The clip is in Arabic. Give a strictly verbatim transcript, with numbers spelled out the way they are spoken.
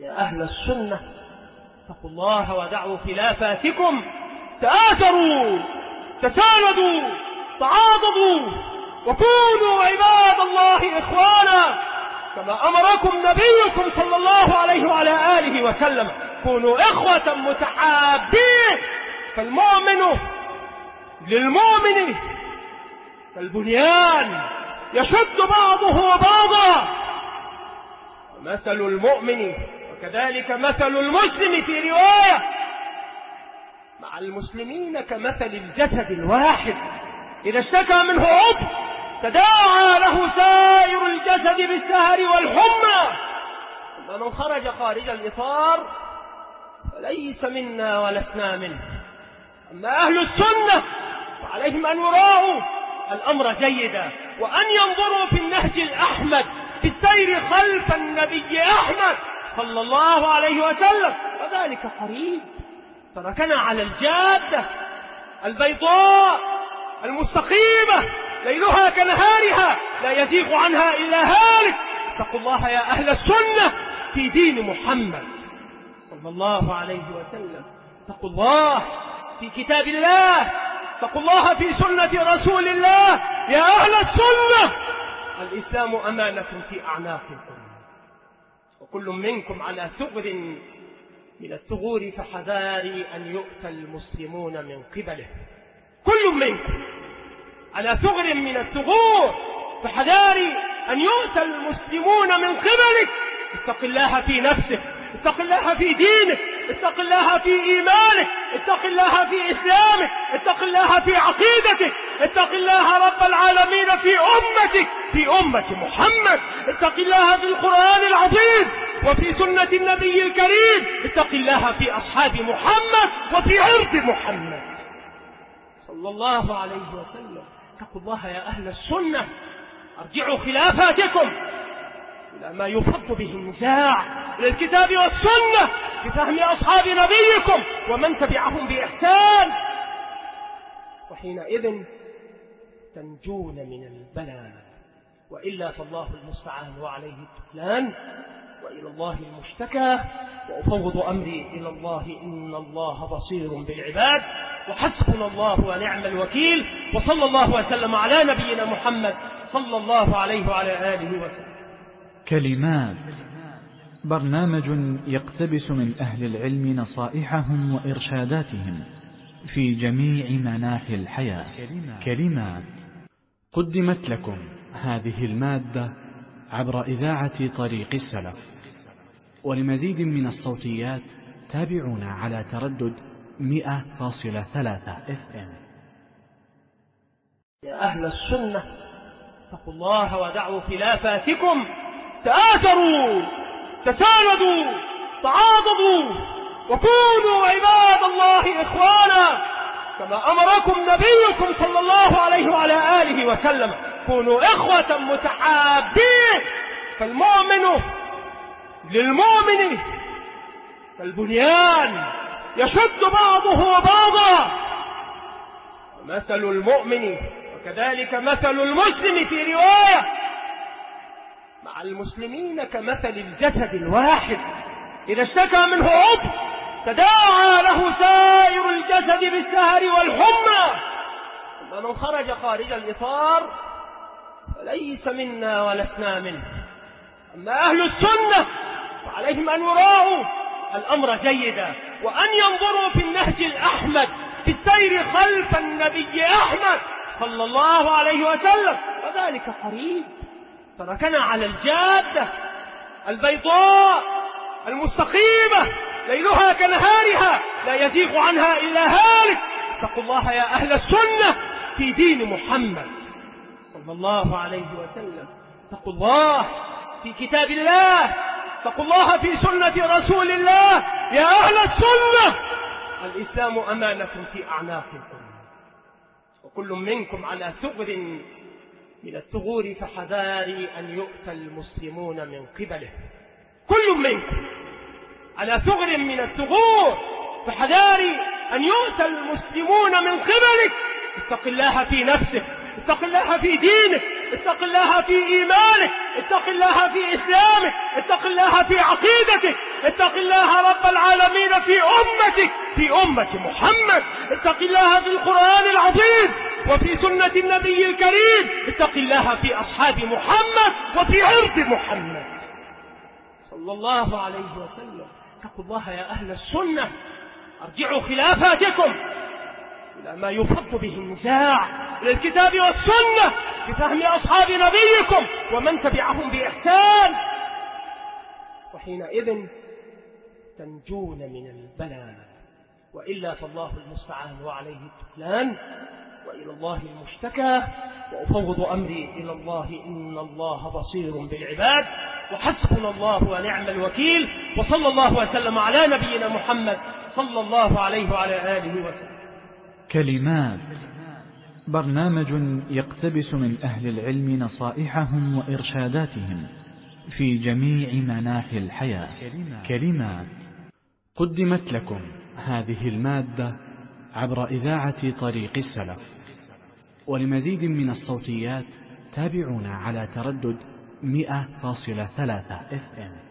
يا أهل السنة اتقوا الله ودعوا خلافاتكم، تآثروا تساندوا تعاضدوا وكونوا عباد الله إخوانا كما أمركم نبيكم صلى الله عليه وعلى آله وسلم. كونوا إخوة متحابين، فالمؤمن للمؤمن كالبنيان يشد بعضه بعضا، مثل المؤمن وكذلك مثل المسلم في رواية مع المسلمين كمثل الجسد الواحد، إذا اشتكى منه عضو تداعى له سائر الجسد بالسهر والحمى، أما من خرج خارج الإطار فليس منا ولسنا منه. أما أهل السنة فعليهم أن يراعوا الأمر جيدا، وأن ينظروا في النهج الأحمد في السير خلف النبي أحمد صلى الله عليه وسلم، وذلك قريب. تركنا على الجادة البيضاء المستقيمة ليلها كنهارها لا يزيغ عنها إلا هالك. اتقوا الله يا أهل السنة في دين محمد صلى الله عليه وسلم، اتقوا الله في كتاب الله، اتقوا الله في سنة رسول الله. يا أهل السنة الإسلام أمانة في أعناقكم، وكل منكم على ثغر من الثغور فحذاري أن يؤتى المسلمون من قبله. كل منكم على ثغر من الثغور فحذاري أن يؤتى المسلمون من قبلك. اتق الله في نفسك، اتق الله في دينك، اتق الله في إيمانك، اتق الله في إسلامك، اتق الله في عقيدتك، اتق الله رب العالمين في أمتك، في أمة محمد، اتق الله في القرآن العظيم وفي سنة النبي الكريم، اتق الله في أصحاب محمد وفي عرض محمد صلى الله عليه وسلم. اتقوا الله يا أهل السنة، ارجعوا خلافاتكم إلى ما يفض به النزاع، إلى الكتاب والسنة بفهم أصحاب نبيكم ومن تبعهم بإحسان، وحينئذ تنجون من البلاء، وإلا فالله المستعان وعليه التكلان، وإلى الله المشتكى، وأفوض أمري إلى الله إن الله بصير بالعباد، وحسبنا الله ونعم الوكيل، وصلى الله وسلم على نبينا محمد صلى الله عليه وعلى آله وسلم. كلمات، برنامج يقتبس من أهل العلم نصائحهم وإرشاداتهم في جميع مناحي الحياة. كلمات قدمت لكم هذه المادة عبر إذاعة طريق السلف، ولمزيد من الصوتيات تابعونا على تردد مئة فاصلة ثلاثة اف ام. يا أهل السنة اتقوا الله ودعوا خلافاتكم، تآثروا تساندوا تعاضدوا وكونوا عباد الله إخوانا كما أمركم نبيكم صلى الله عليه وعلى آله وسلم. كونوا إخوة متحابين، فالمؤمن للمؤمن كالبنيان يشد بعضه بعضا، مثل المؤمن وكذلك مثل المسلم في رواية مع المسلمين كمثل الجسد الواحد، إذا اشتكى منه عضو تداعى له سائر الجسد بالسهر والحمى، أما من خرج خارج الإطار فليس منا ولسنا منه. أما أهل السنة فعليهم أن يراعوا الأمر جيدا، وأن ينظروا في النهج الأحمد في السير خلف النبي أحمد صلى الله عليه وسلم، وذلك قريب. تركنا على الجادة البيضاء المستقيمة ليلها كنهارها لا يزيغ عنها إلا هالك. اتقوا الله يا أهل السنة في دين محمد صلى الله عليه وسلم، اتقوا الله في كتاب الله، اتقوا الله في سنة رسول الله. يا أهل السنة الإسلام أمانة في أعناقكم، وكل منكم على ثغر من الثغور فحذاري أن يؤتى المسلمون من قبله. كل منكم على ثغر من الثغور فحذاري أن يؤتى المسلمون من قبلك. اتق الله في نفسك، اتق الله في دينك، اتق الله في إيمانك، اتق الله في إسلامك، اتق الله في عقيدتك، اتق الله رب العالمين في أمتك، في أمة محمد، اتق الله في القرآن العظيم وفي سنة النبي الكريم، اتق الله في أصحاب محمد وفي عرض محمد صلى الله عليه وسلم. اتقوا الله يا أهل السنة، ارجعوا خلافاتكم إلى ما يفض به النزاع، إلى الكتاب والسنة بفهم أصحاب نبيكم ومن تبعهم بإحسان، وحينئذ تنجون من البلاء، وإلا فالله المستعان وعليه التكلان، وإلى الله المشتكى، وأفوض أمري إلى الله إن الله بصير بالعباد، وحسبنا الله ونعم الوكيل، وصلى الله وسلم على نبينا محمد صلى الله عليه وعلى آله وسلم. كلمات، برنامج يقتبس من أهل العلم نصائحهم وإرشاداتهم في جميع مناحي الحياة. كلمات قدمت لكم هذه المادة عبر إذاعة طريق السلف. ولمزيد من الصوتيات تابعونا على تردد مئة فاصلة ثلاثة إف إم.